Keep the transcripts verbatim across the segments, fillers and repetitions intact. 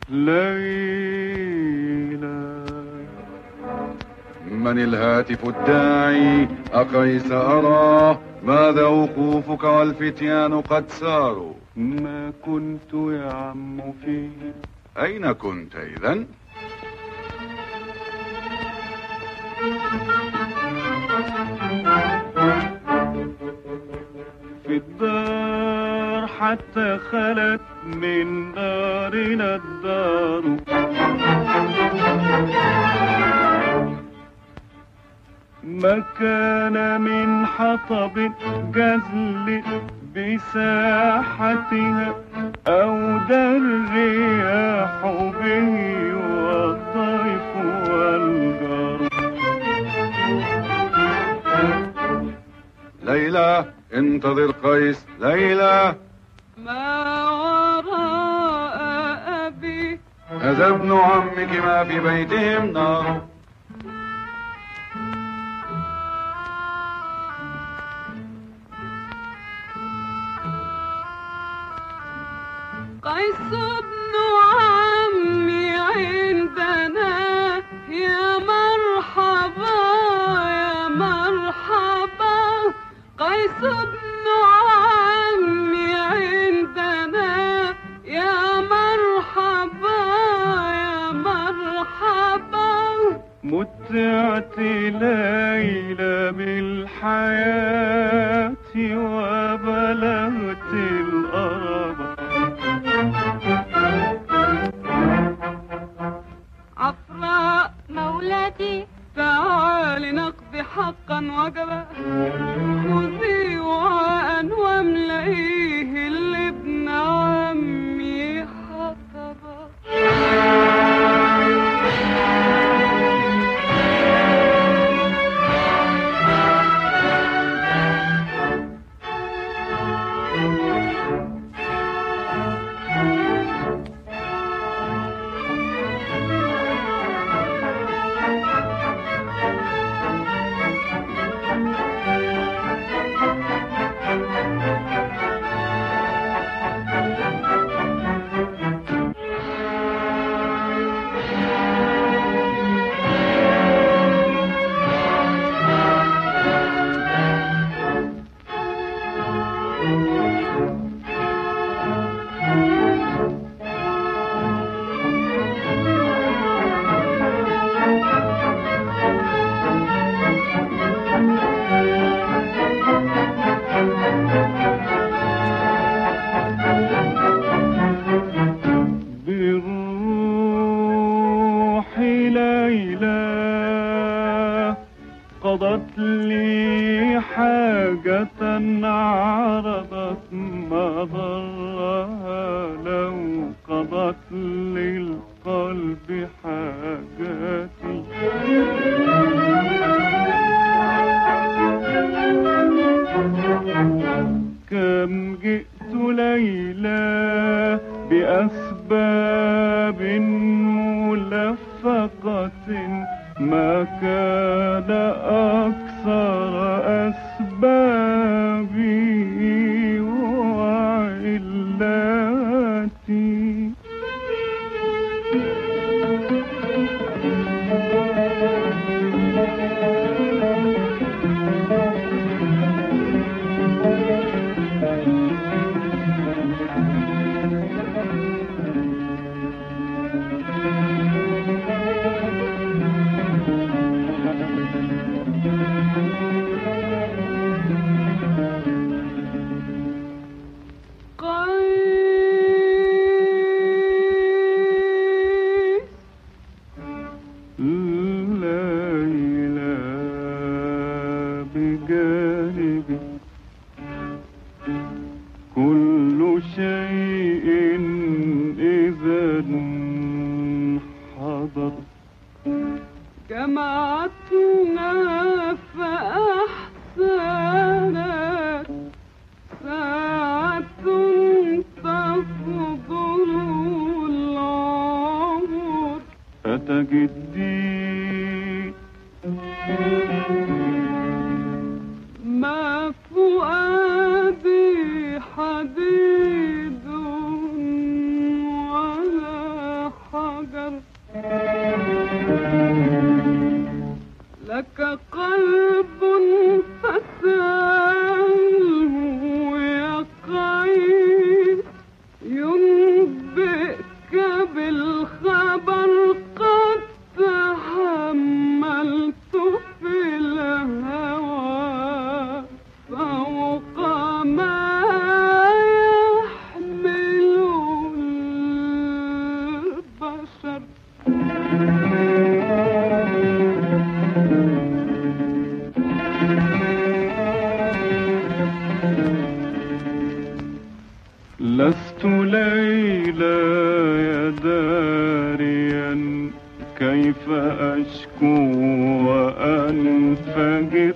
ليلى. من الهاتف الداعي؟ أقيس أراه، ماذا وقوفك والفتيان قد ساروا؟ ما كنت يا عم فيه. أين كنت إذن؟ في الدار حتى خلت من دارنا الدار، ما كان من حطب جزل بساحتها أودى الرياح به والطيف والجار. ليلى انتظر قيس. ليلى. ما وراء أبي؟ هذا ابن عمك، ما في بيتهم نار. قيس ابن عمي عندنا، يا مرحبا يا مرحبا. قيس ابن عمي عندنا، يا مرحبا يا مرحبا. متعت ليلى بالحياة وبلغت الأرض. عفراء مولاتي، تعالي نقضي حقا وجبا. خذي وعاء واملئيه لابن عمي حطبا. قضت لي حاجة عرضت ما ضرها، لو قضت للقلب حاجاتي. كم جئت ليلى بأسباب ملفقة، ما كان أكثر أسبابي وعلاتي. كل شيء إذا حضر، جمعتنا فأحسنت ساعة تفضل العمر. أتجدي ما فؤادي حديد لست ليلى يا داريا كيف أشكو وأنفجر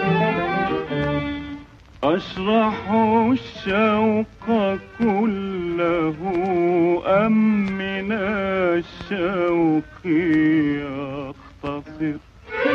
أشرح الشوق كله أم من الشوق يختصر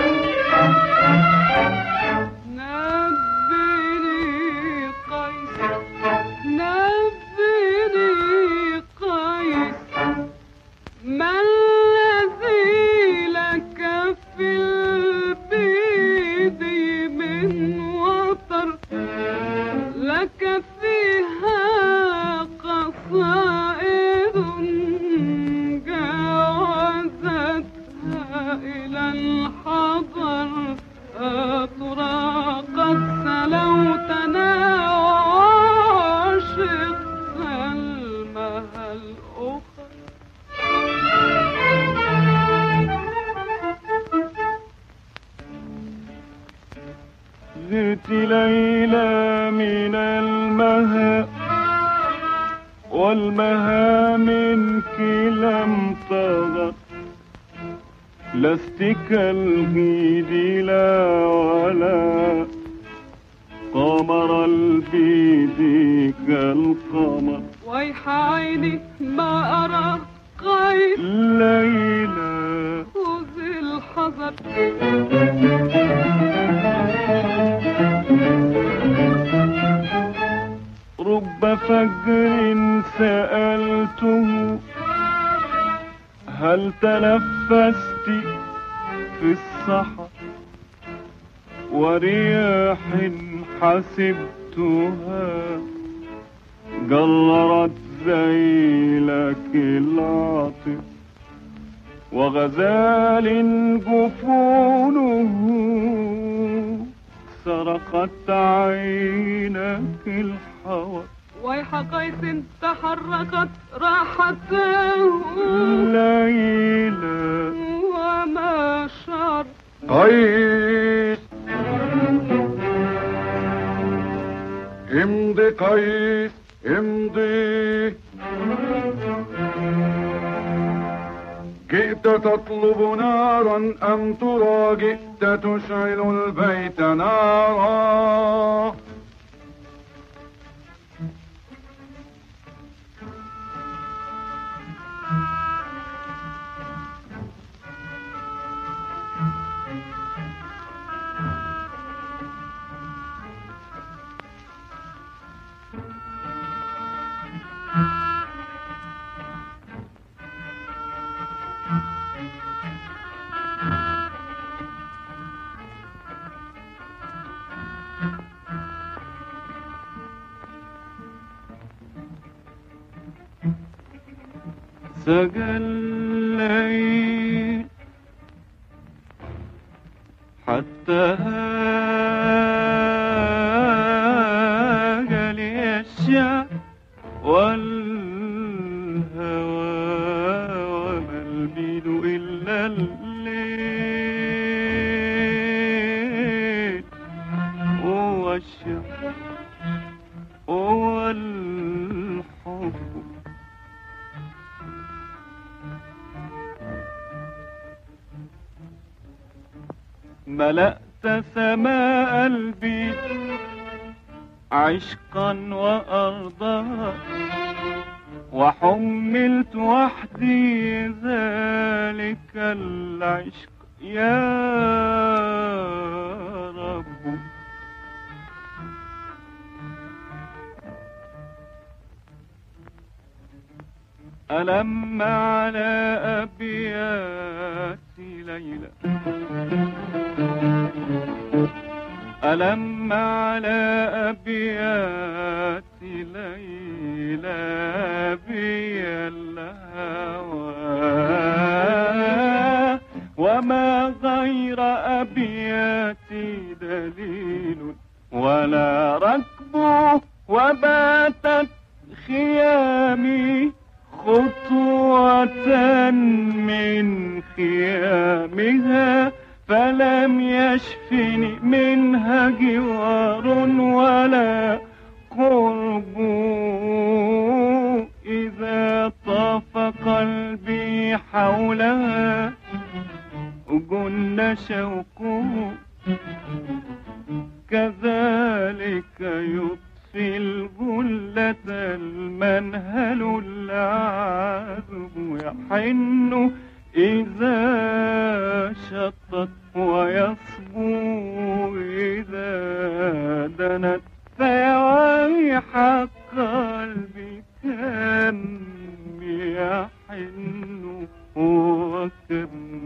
زرت ليلى من المها والمها منك لم تغر لست كالغيد لا ولا قمر البيد كالقمر ويح عيني ما أرى قيد ليلى خذ الحذر رب فجر سألته هل تنفست في الصحا ورياح حسبتها جررت ذيلك العاطف وغزال جفونه سرقت عينك الحور ويح قيس تحركت راحته ليلى وما شعر قيس امضي قيس امضي جئت تطلب نارا أم ترى جئت تشعل البيت نارا سجى الليل حتى هاج لي الشعر والهوى وما البيد إلا الليل هو الشعر هو الحب ملأت سماء البيت عشقا وأرضها وحملت وحدي ذلك العشق يا رب ألم على أبيات ليلى ألم على أبيات ليلى بي الهوى وما غير أبياتي دليل ولا ركب وباتت خيامي خطوة من خيامها فلم يشفني منها جوار ولا قرب يجري حولها جن شوكه كذلك يطفي الجلة المنهل العذب يحن إذا شطت ويصبو إذا دنت فيويح قلبي كان يحن وكم